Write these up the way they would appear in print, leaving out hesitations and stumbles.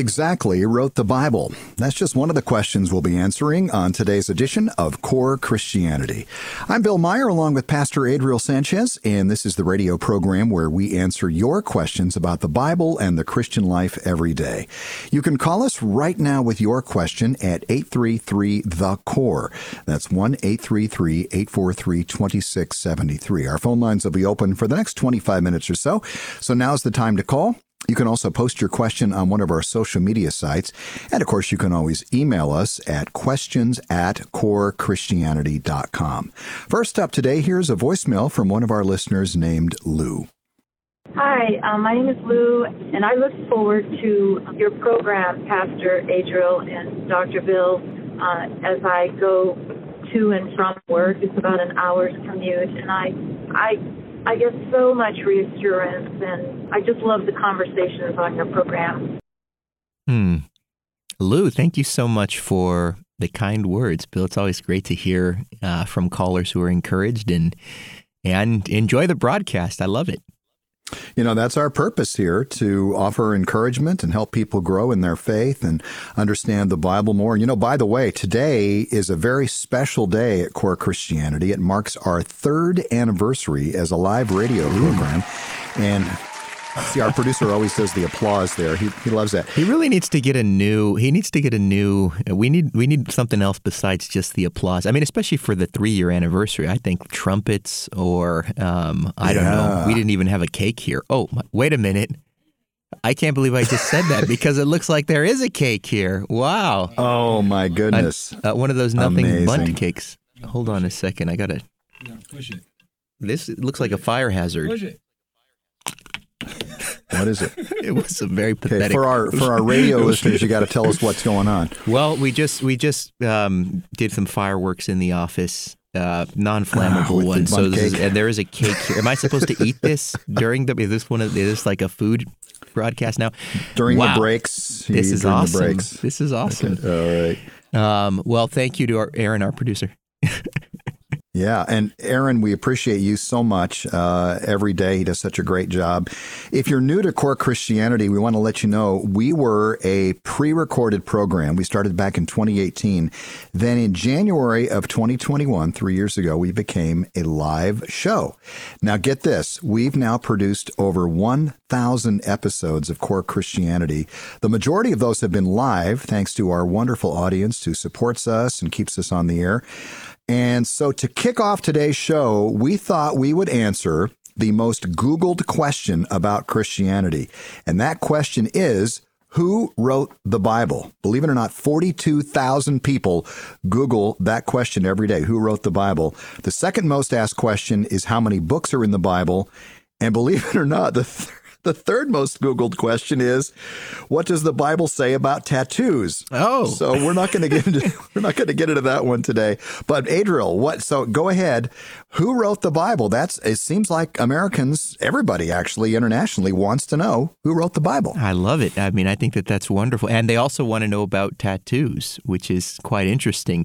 exactly wrote the Bible? That's just one of the questions we'll be answering on today's edition of Core Christianity. I'm Bill Meyer along with Pastor Adriel Sanchez, and this is the radio program where we answer your questions about the Bible and the Christian life every day. You can call us right now with your question at 833-THE-CORE. That's 1-833-843-2673. Our phone lines will be open for the next 25 minutes or so. So now's the time to call. You can also post your question on one of our social media sites. And, of course, you can always email us at questions@corechristianity.com. First up today, here's a voicemail from one of our listeners named Lou. Hi, my name is Lou, and I look forward to your program, Pastor Adriel and Dr. Bill, as I go to and from work. It's about an hour's commute, and I get so much reassurance, and I just love the conversations on your program. Lou, thank you so much for the kind words, Bill. It's always great to hear from callers who are encouraged and enjoy the broadcast. I love it. You know, that's our purpose here, to offer encouragement and help people grow in their faith and understand the Bible more. You know, by the way, today is a very special day at Core Christianity. It marks our 3rd anniversary as a live radio program. And see, our producer always does the applause there. He loves that. He really needs to get we need something else besides just the applause. I mean, especially for the 3-year anniversary. I think trumpets or, I don't know. We didn't even have a cake here. Oh, wait a minute. I can't believe I just said that because it looks like there is a cake here. Wow. Oh, my goodness. One of those nothing Amazing. Bundt cakes. Hold on a second. I got to... push it. This looks like a fire hazard. Push it. What is it? It was a very pathetic. For our radio listeners, you got to tell us what's going on. Well, we just did some fireworks in the office, non-flammable ones. So and there is a cake here. Am I supposed to eat this during is this like a food broadcast now? During the breaks. This is awesome. Breaks. This is awesome. Okay. All right. Well, thank you to Aaron, our producer. Yeah, and Aaron, we appreciate you so much. Every day he does such a great job. If you're new to Core Christianity, we want to let you know we were a pre-recorded program. We started back in 2018. Then in January of 2021, 3 years ago, we became a live show. Now get this, we've now produced over 1,000 episodes of Core Christianity. The majority of those have been live, thanks to our wonderful audience who supports us and keeps us on the air. And so to kick off today's show, we thought we would answer the most Googled question about Christianity. And that question is, who wrote the Bible? Believe it or not, 42,000 people Google that question every day. Who wrote the Bible? The second most asked question is how many books are in the Bible? And believe it or not, the third most Googled question is, what does the Bible say about tattoos? Oh, so we're not going to get into that one today. But Adriel, so go ahead. Who wrote the Bible? It seems like Americans, everybody actually internationally wants to know who wrote the Bible. I love it. I mean, I think that's wonderful. And they also want to know about tattoos, which is quite interesting.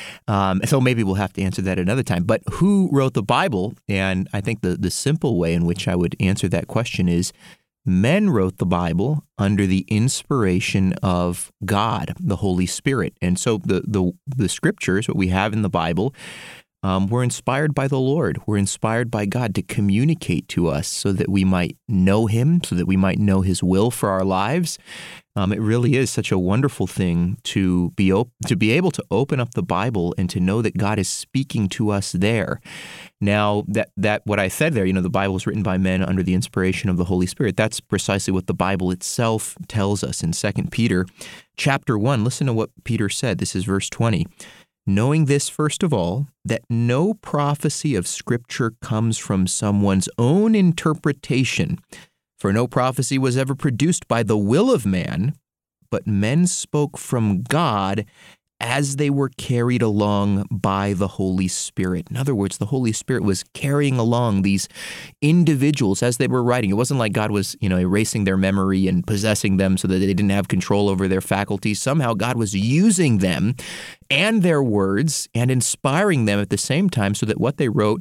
So maybe we'll have to answer that another time. But who wrote the Bible? And I think the simple way in which I would answer that question is, men wrote the Bible under the inspiration of God, the Holy Spirit. And so the scriptures, what we have in the Bible, were inspired by the Lord. We're inspired by God to communicate to us so that we might know Him, so that we might know His will for our lives. It really is such a wonderful thing to be able to open up the Bible and to know that God is speaking to us there. Now, that what I said there, the Bible was written by men under the inspiration of the Holy Spirit. That's precisely what the Bible itself tells us in 2 Peter chapter 1. Listen to what Peter said. This is verse 20. Knowing this, first of all, that no prophecy of Scripture comes from someone's own interpretation. For no prophecy was ever produced by the will of man, but men spoke from God as they were carried along by the Holy Spirit. In other words, the Holy Spirit was carrying along these individuals as they were writing. It wasn't like God was, erasing their memory and possessing them so that they didn't have control over their faculties. Somehow God was using them and their words and inspiring them at the same time so that what they wrote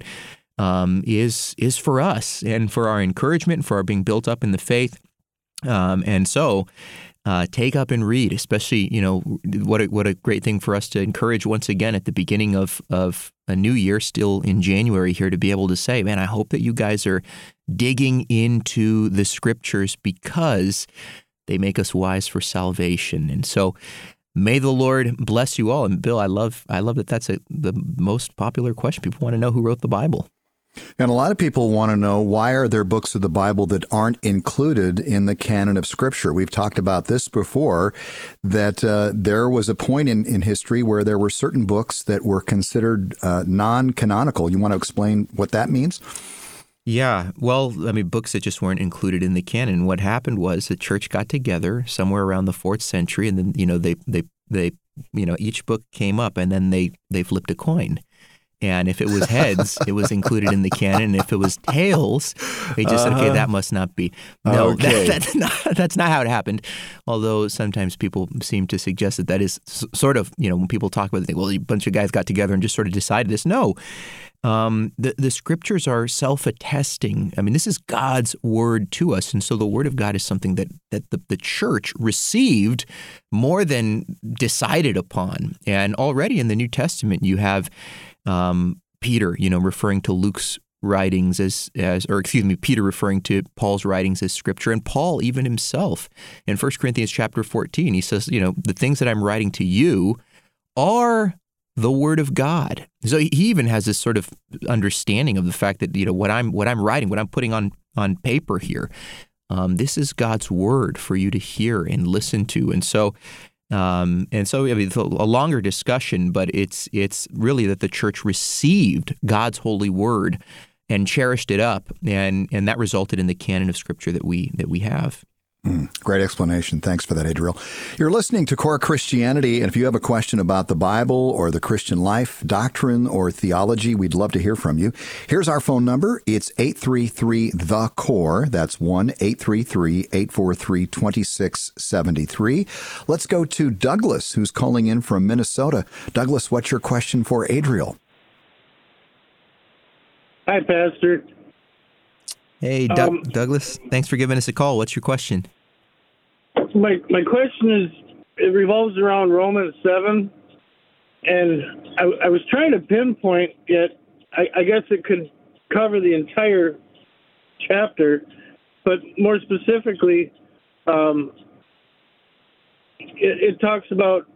is for us and for our encouragement, for our being built up in the faith. And so take up and read, especially, what a great thing for us to encourage once again at the beginning of a new year, still in January here, to be able to say, man, I hope that you guys are digging into the Scriptures because they make us wise for salvation. And so may the Lord bless you all. And Bill, I love that that's the most popular question. People want to know who wrote the Bible. And a lot of people want to know, why are there books of the Bible that aren't included in the canon of Scripture? We've talked about this before, that there was a point in history where there were certain books that were considered non-canonical. You want to explain what that means? Yeah, well, books that just weren't included in the canon. What happened was the church got together somewhere around the 4th century, and then they each book came up, and then they flipped a coin. And if it was heads, it was included in the canon. And if it was tails, they just said, okay, that must not be. No, okay. That's not how it happened. Although sometimes people seem to suggest that is sort of, when people talk about it, they think, well, a bunch of guys got together and just sort of decided this. No, the Scriptures are self-attesting. This is God's word to us. And so the word of God is something that the church received more than decided upon. And already in the New Testament, you have Peter, referring to Luke's writings Peter referring to Paul's writings as Scripture, and Paul even himself in 1 Corinthians chapter 14, he says, the things that I'm writing to you are the Word of God. So he even has this sort of understanding of the fact that, what I'm writing, what I'm putting on paper here, this is God's Word for you to hear and listen to. And so it's a longer discussion, but it's really that the church received God's holy word and cherished it up, and that resulted in the canon of Scripture that we have. Great explanation. Thanks for that, Adriel. You're listening to Core Christianity, and if you have a question about the Bible or the Christian life, doctrine, or theology, we'd love to hear from you. Here's our phone number. It's 833-THE-CORE. That's 1-833-843-2673. Let's go to Douglas, who's calling in from Minnesota. Douglas, what's your question for Adriel? Hi, Pastor. Hey, Douglas. Thanks for giving us a call. What's your question? My question is, it revolves around Romans 7, and I was trying to pinpoint it. I guess it could cover the entire chapter, but more specifically, it talks about,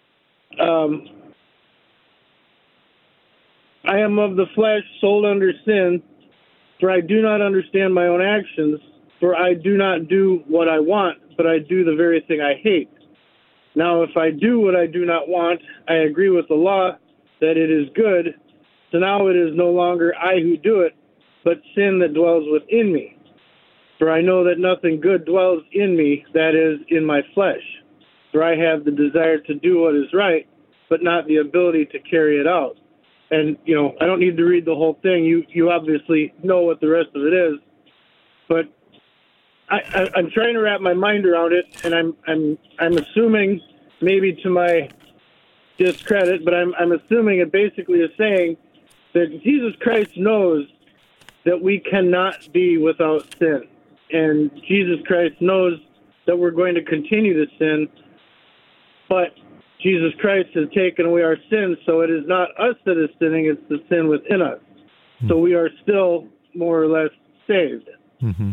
I am of the flesh, sold under sin, for I do not understand my own actions, for I do not do what I want, but I do the very thing I hate. Now, if I do what I do not want, I agree with the law that it is good. So now it is no longer I who do it, but sin that dwells within me. For I know that nothing good dwells in me, that is, in my flesh. For I have the desire to do what is right, but not the ability to carry it out. And, I don't need to read the whole thing. You obviously know what the rest of it is. But I'm trying to wrap my mind around it, and I'm assuming, maybe to my discredit, but I'm assuming it basically is saying that Jesus Christ knows that we cannot be without sin. And Jesus Christ knows that we're going to continue to sin, but Jesus Christ has taken away our sins, so it is not us that is sinning, it's the sin within us. So we are still more or less saved. Mm-hmm.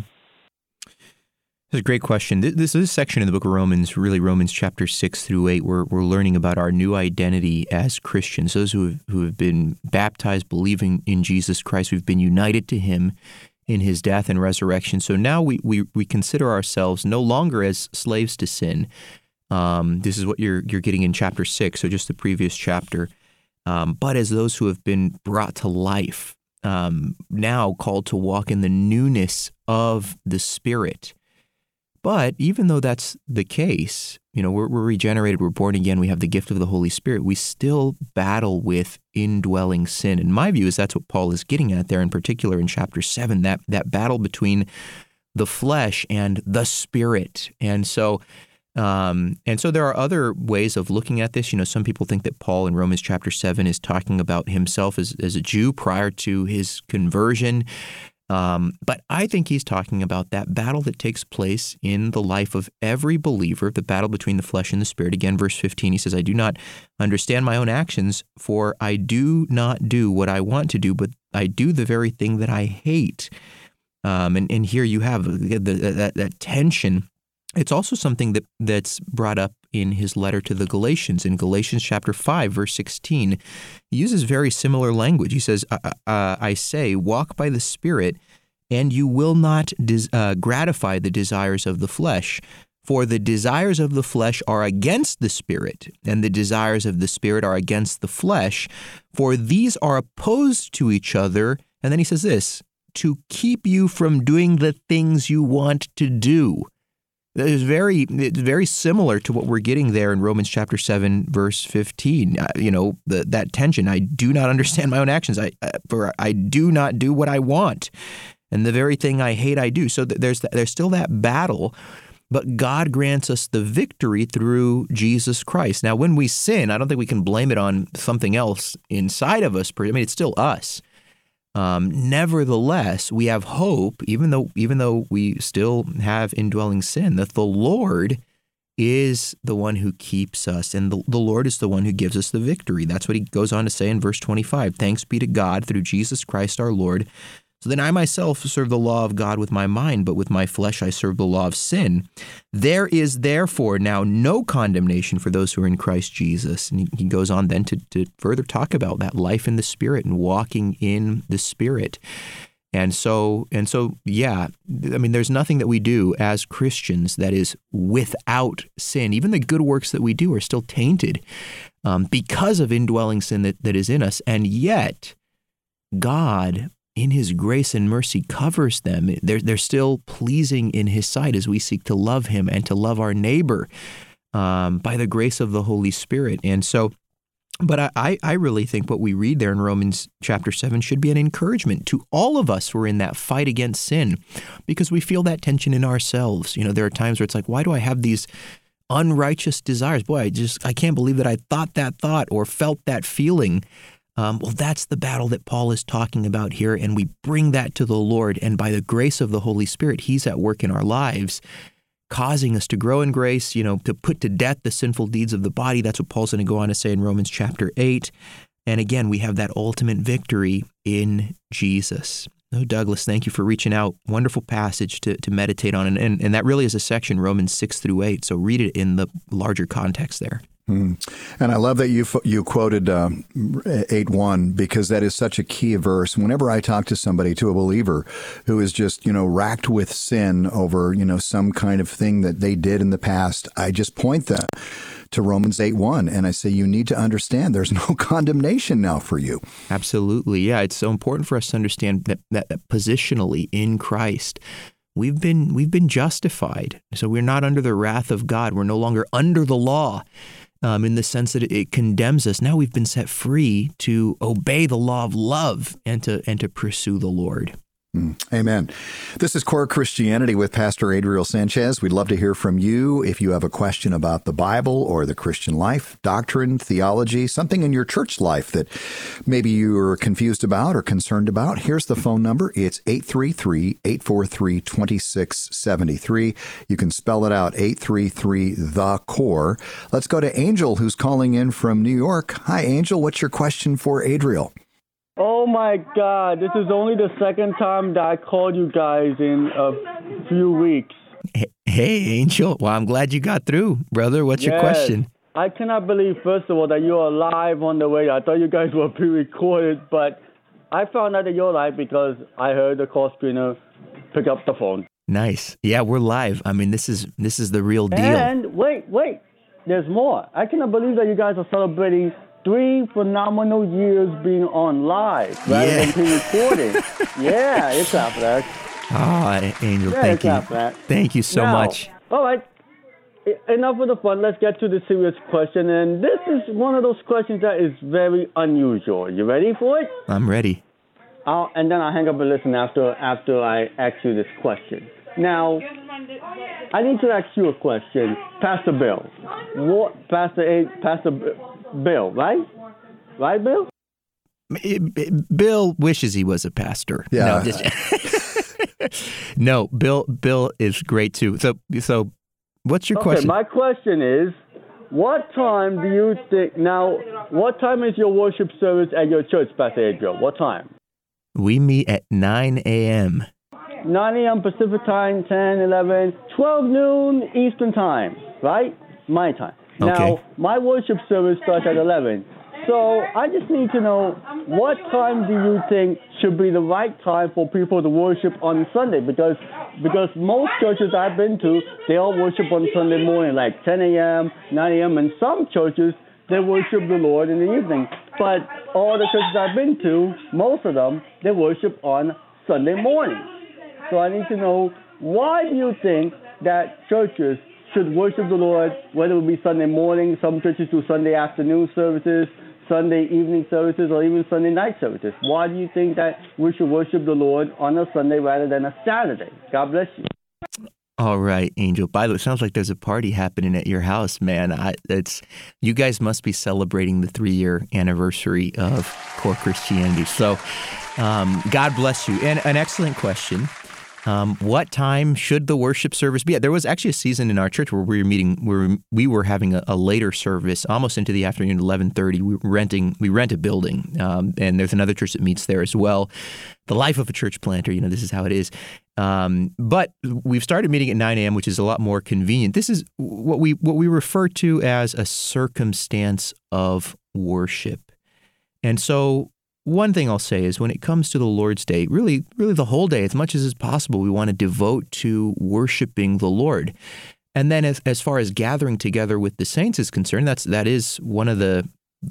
This is a great question. This is a section in the book of Romans, really Romans chapter 6 through 8, where we're learning about our new identity as Christians, those who have been baptized, believing in Jesus Christ. We've been united to Him in His death and resurrection. So now we consider ourselves no longer as slaves to sin. This is what you're getting in chapter 6, so just the previous chapter. But as those who have been brought to life, now called to walk in the newness of the Spirit. But even though that's the case, we're regenerated, we're born again, we have the gift of the Holy Spirit, we still battle with indwelling sin. And my view is that's what Paul is getting at there, in particular in chapter 7, that battle between the flesh and the Spirit. And so there are other ways of looking at this. Some people think that Paul in Romans chapter 7 is talking about himself as a Jew prior to his conversion. But I think he's talking about that battle that takes place in the life of every believer, the battle between the flesh and the spirit. Again, verse 15, he says, I do not understand my own actions, for I do not do what I want to do, but I do the very thing that I hate. And here you have that tension. It's also something that's brought up in his letter to the Galatians. In Galatians chapter 5, verse 16, he uses very similar language. He says, I say, walk by the Spirit, and you will not gratify the desires of the flesh. For the desires of the flesh are against the Spirit, and the desires of the Spirit are against the flesh. For these are opposed to each other. And then he says this, to keep you from doing the things you want to do. It's very similar to what we're getting there in Romans chapter 7, verse 15. That tension. I do not understand my own actions. I do not do what I want, and the very thing I hate, I do. So there's still that battle, but God grants us the victory through Jesus Christ. Now, when we sin, I don't think we can blame it on something else inside of us. I mean, it's still us. Nevertheless, we have hope, even though we still have indwelling sin, that the Lord is the one who keeps us, and the Lord is the one who gives us the victory. That's what he goes on to say in verse 25. Thanks be to God through Jesus Christ our Lord. So then I myself serve the law of God with my mind, but with my flesh I serve the law of sin. There is therefore now no condemnation for those who are in Christ Jesus. And he goes on then to further talk about that life in the Spirit and walking in the Spirit. And so, yeah, I mean, there's nothing that we do as Christians that is without sin. Even the good works that we do are still tainted because of indwelling sin that is in us. And yet, God, in his grace and mercy, covers them. They're still pleasing in his sight as we seek to love him and to love our neighbor by the grace of the Holy Spirit. And so, but I really think what we read there in Romans chapter 7 should be an encouragement to all of us who are in that fight against sin, because we feel that tension in ourselves. There are times where it's like, why do I have these unrighteous desires? Boy, I can't believe that I thought that thought or felt that feeling. Well, that's the battle that Paul is talking about here, and we bring that to the Lord, and by the grace of the Holy Spirit, he's at work in our lives, causing us to grow in grace, to put to death the sinful deeds of the body. That's what Paul's going to go on to say in Romans chapter 8. And again, we have that ultimate victory in Jesus. Oh, Douglas, thank you for reaching out. Wonderful passage to meditate on, and that really is a section, Romans 6 through 8, so read it in the larger context there. And I love that you quoted 8:1, because that is such a key verse. Whenever I talk to somebody, to a believer who is just, racked with sin over, some kind of thing that they did in the past, I just point them to Romans 8:1, and I say, you need to understand there's no condemnation now for you. Absolutely. Yeah, it's so important for us to understand that positionally in Christ, we've been justified. So we're not under the wrath of God. We're no longer under the law. In the sense that it condemns us. Now we've been set free to obey the law of love and to pursue the Lord. Amen. This is Core Christianity with Pastor Adriel Sanchez. We'd love to hear from you if you have a question about the Bible or the Christian life, doctrine, theology, something in your church life that maybe you are confused about or concerned about. Here's the phone number. It's 833-843-2673. You can spell it out, 833-THE-CORE. Let's go to Angel, who's calling in from New York. Hi, Angel. What's your question for Adriel? Oh, my God. This is only the second time that I called you guys in a few weeks. Hey, Angel. Well, I'm glad you got through, brother. What's your question? I cannot believe, first of all, that you are live on the way. I thought you guys were pre-recorded, but I found out that you're live because I heard the call screener pick up the phone. Nice. Yeah, we're live. I mean, this is the real deal. And wait. There's more. I cannot believe that you guys are celebrating 3 phenomenal years being on live rather than pre-recording. Yeah, it's after that. Angel, thank you. Thank you so much. All right. Enough of the fun. Let's get to the serious question. And this is one of those questions that is very unusual. You ready for it? I'm ready. And then I'll hang up and listen after I ask you this question. Now, I need to ask you a question, Pastor Bill. Pastor Bill, right? Right, Bill? Bill wishes he was a pastor. Yeah. No, Bill is great too. So what's your question? My question is, what time do you think, now, what time is your worship service at your church, Pastor Adriel? What time? We meet at 9 a.m. 9 a.m. Pacific time, 10, 11, 12 noon Eastern time, right? My time. Okay. Now, my worship service starts at 11. So I just need to know, what time do you think should be the right time for people to worship on Sunday? Because most churches I've been to, they all worship on Sunday morning, like 10 a.m., 9 a.m., and some churches, they worship the Lord in the evening. But all the churches I've been to, most of them, they worship on Sunday morning. So I need to know, why do you think that churches should worship the Lord, whether it be Sunday morning, some churches do Sunday afternoon services, Sunday evening services, or even Sunday night services? Why do you think that we should worship the Lord on a Sunday rather than a Saturday? God bless you. All right, Angel. By the way, it sounds like there's a party happening at your house, man. You guys must be celebrating the 3-year anniversary of Core Christianity. So God bless you. And an excellent question. What time should the worship service be? There was actually a season in our church where we were having a later service, almost into the afternoon, 11:30. We rent a building, and there's another church that meets there as well. The life of a church planter, this is how it is. But we've started meeting at 9 a.m., which is a lot more convenient. This is what we refer to as a circumstance of worship, and so. One thing I'll say is when it comes to the Lord's Day, really the whole day, as much as is possible, we want to devote to worshiping the Lord. And then as far as gathering together with the saints is concerned, that is one of the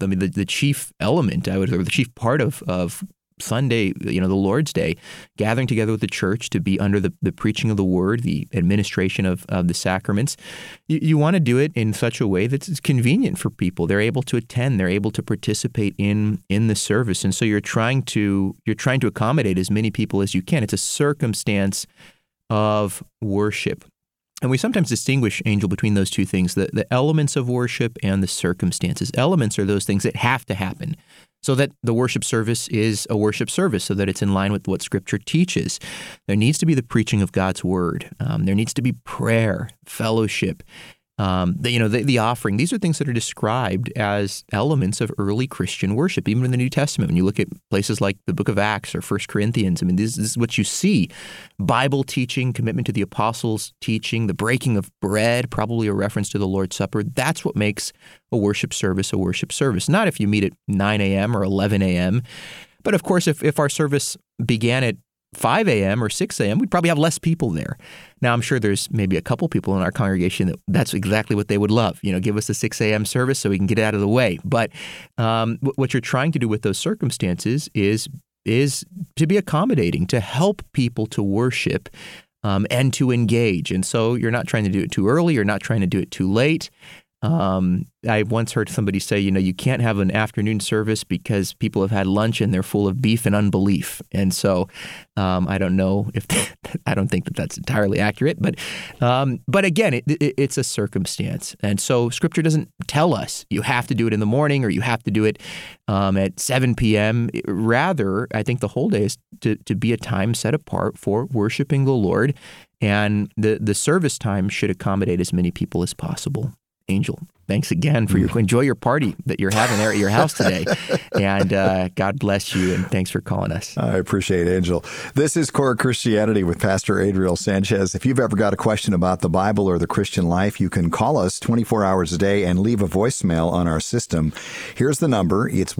chief element, or the chief part of Sunday, the Lord's Day, gathering together with the church to be under the preaching of the word, the administration of the sacraments. You want to do it in such a way that's convenient for people. They're able to attend. They're able to participate in the service. And so you're trying to accommodate as many people as you can. It's a circumstance of worship. And we sometimes distinguish, Angel, between those two things, the elements of worship and the circumstances. Elements are those things that have to happen so that the worship service is a worship service, so that it's in line with what Scripture teaches. There needs to be the preaching of God's Word. There needs to be prayer, fellowship, the offering. These are things that are described as elements of early Christian worship, even in the New Testament. When you look at places like the book of Acts or 1 Corinthians, this is what you see. Bible teaching, commitment to the apostles' teaching, the breaking of bread, probably a reference to the Lord's Supper. That's what makes a worship service. Not if you meet at 9 a.m. or 11 a.m. But of course, if our service began at 5 a.m. or 6 a.m., we'd probably have less people there. Now, I'm sure there's maybe a couple people in our congregation that's exactly what they would love. Give us a 6 a.m. service so we can get it out of the way. But what you're trying to do with those circumstances is to be accommodating, to help people to worship and to engage. And so you're not trying to do it too early. You're not trying to do it too late. I once heard somebody say, you can't have an afternoon service because people have had lunch and they're full of beef and unbelief. And so I don't know I don't think that that's entirely accurate, but again, it's a circumstance. And so Scripture doesn't tell us you have to do it in the morning or you have to do it at 7 p.m. Rather, I think the whole day is to be a time set apart for worshiping the Lord, and the service time should accommodate as many people as possible. Angel, thanks again for enjoy your party that you're having there at your house today. And God bless you, and thanks for calling us. I appreciate it, Angel. This is Core Christianity with Pastor Adriel Sanchez. If you've ever got a question about the Bible or the Christian life, you can call us 24 hours a day and leave a voicemail on our system. Here's the number. It's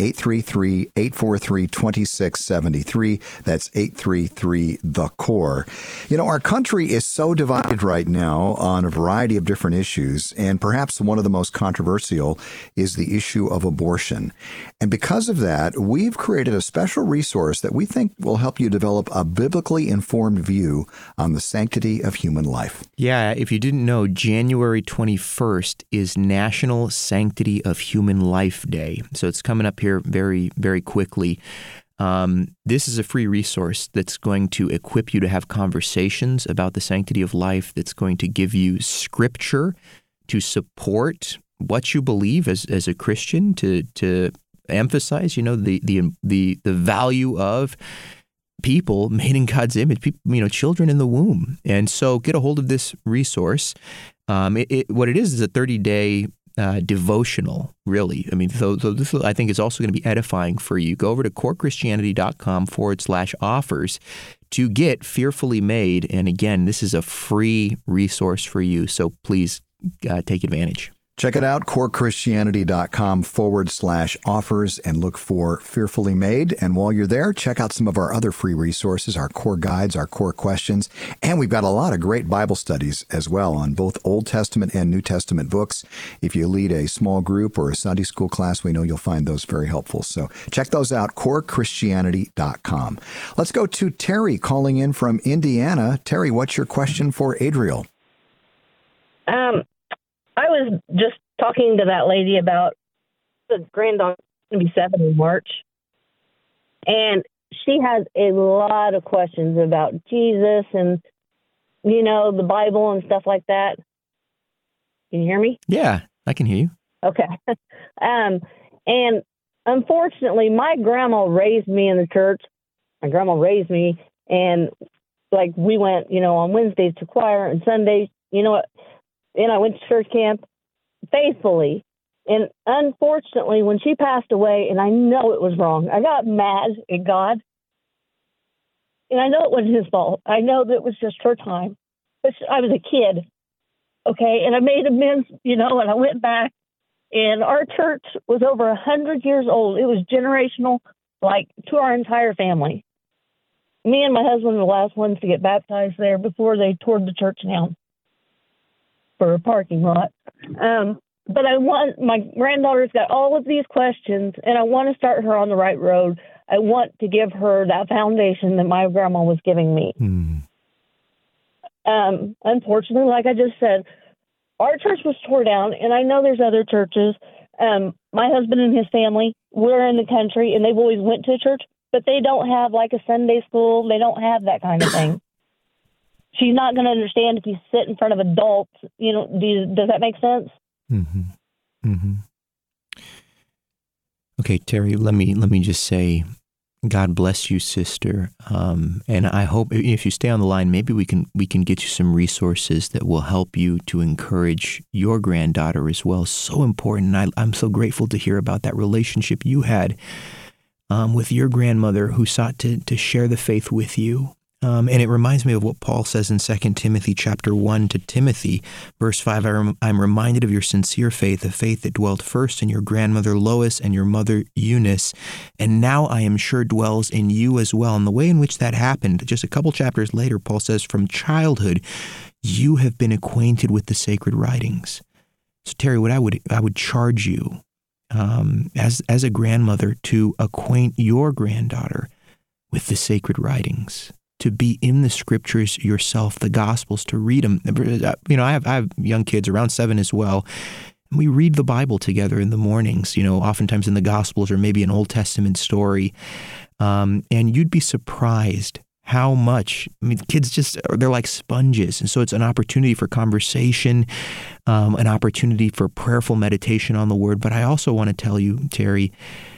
1-833-843-2673. That's 833-THE-CORE. Our country is so divided right now on a variety of different issues, and perhaps one of the most controversial is the issue of abortion. And because of that, we've created a special resource that we think will help you develop a biblically informed view on the sanctity of human life. Yeah, if you didn't know, January 21st is National Sanctity of Human Life Day. So it's coming up here very, very quickly. This is a free resource that's going to equip you to have conversations about the sanctity of life, that's going to give you Scripture to support what you believe as a Christian, to emphasize, the value of people made in God's image, people, children in the womb. And so get a hold of this resource. What it is a 30-day devotional, really. I mean, so this, I think, is also going to be edifying for you. Go over to corechristianity.com/offers to get Fearfully Made. And again, this is a free resource for you. So please take advantage. Check it out, corechristianity.com/offers, and look for Fearfully Made. And while you're there, check out some of our other free resources, our core guides, our core questions. And we've got a lot of great Bible studies as well on both Old Testament and New Testament books. If you lead a small group or a Sunday school class, we know you'll find those very helpful. So check those out, corechristianity.com. Let's go to Terry calling in from Indiana. Terry, what's your question for Adriel? I was just talking to that lady about the granddaughter going to be 7 in March, and she has a lot of questions about Jesus and, the Bible and stuff like that. Can you hear me? Yeah, I can hear you. Okay. And unfortunately, my grandma raised me in the church. My grandma raised me, and we went, on Wednesdays to choir and Sundays, and I went to church camp faithfully. And unfortunately, when she passed away, and I know it was wrong, I got mad at God. And I know it wasn't his fault. I know that it was just her time. But I was a kid, okay? And I made amends, and I went back. And our church was over 100 years old. It was generational, to our entire family. Me and my husband were the last ones to get baptized there before they tore the church down for a parking lot. But my granddaughter's got all of these questions, and I want to start her on the right road. I want to give her that foundation that my grandma was giving me. Unfortunately, like I just said, our church was tore down, and I know there's other churches. My husband and his family, we're in the country, and they've always went to church, but they don't have a Sunday school. They don't have that kind of thing. She's not going to understand if you sit in front of adults. Does that make sense? Mm-hmm. Mm-hmm. Okay, Terry, let me just say, God bless you, sister. And I hope if you stay on the line, maybe we can get you some resources that will help you to encourage your granddaughter as well. So important. And I'm so grateful to hear about that relationship you had with your grandmother who sought to share the faith with you. And it reminds me of what Paul says in 2 Timothy chapter 1 to Timothy, verse 5, I'm reminded of your sincere faith, a faith that dwelt first in your grandmother Lois and your mother Eunice, and now I am sure dwells in you as well. And the way in which that happened, just a couple chapters later, Paul says, from childhood, you have been acquainted with the sacred writings. So Terry, what I would charge you as a grandmother to acquaint your granddaughter with the sacred writings, to be in the scriptures yourself, the Gospels, to read them. I have young kids around 7 as well. And we read the Bible together in the mornings, oftentimes in the Gospels or maybe an Old Testament story. And you'd be surprised how much, kids they're like sponges. And so it's an opportunity for conversation, an opportunity for prayerful meditation on the Word. But I also want to tell you, Terry,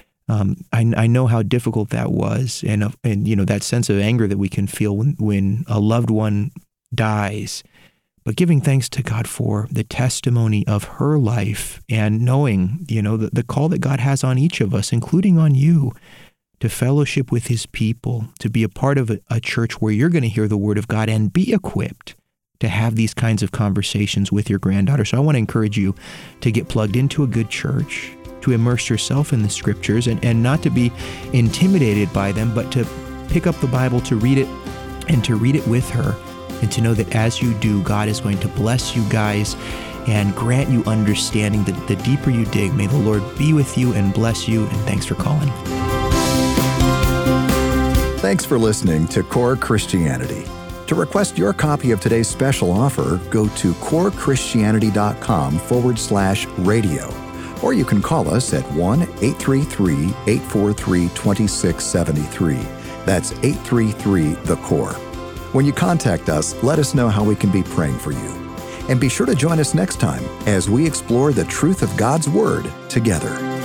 I know how difficult that was, and that sense of anger that we can feel when a loved one dies. But giving thanks to God for the testimony of her life, and knowing, the call that God has on each of us, including on you, to fellowship with His people, to be a part of a church where you're going to hear the Word of God and be equipped to have these kinds of conversations with your granddaughter. So I want to encourage you to get plugged into a good church, to immerse yourself in the scriptures and not to be intimidated by them, but to pick up the Bible, to read it, and to read it with her, and to know that as you do, God is going to bless you guys and grant you understanding. That the deeper you dig, may the Lord be with you and bless you, and thanks for calling. Thanks for listening to Core Christianity. To request your copy of today's special offer, go to corechristianity.com/radio. Or you can call us at 1-833-843-2673. That's 833-THE-CORE. When you contact us, let us know how we can be praying for you. And be sure to join us next time as we explore the truth of God's Word together.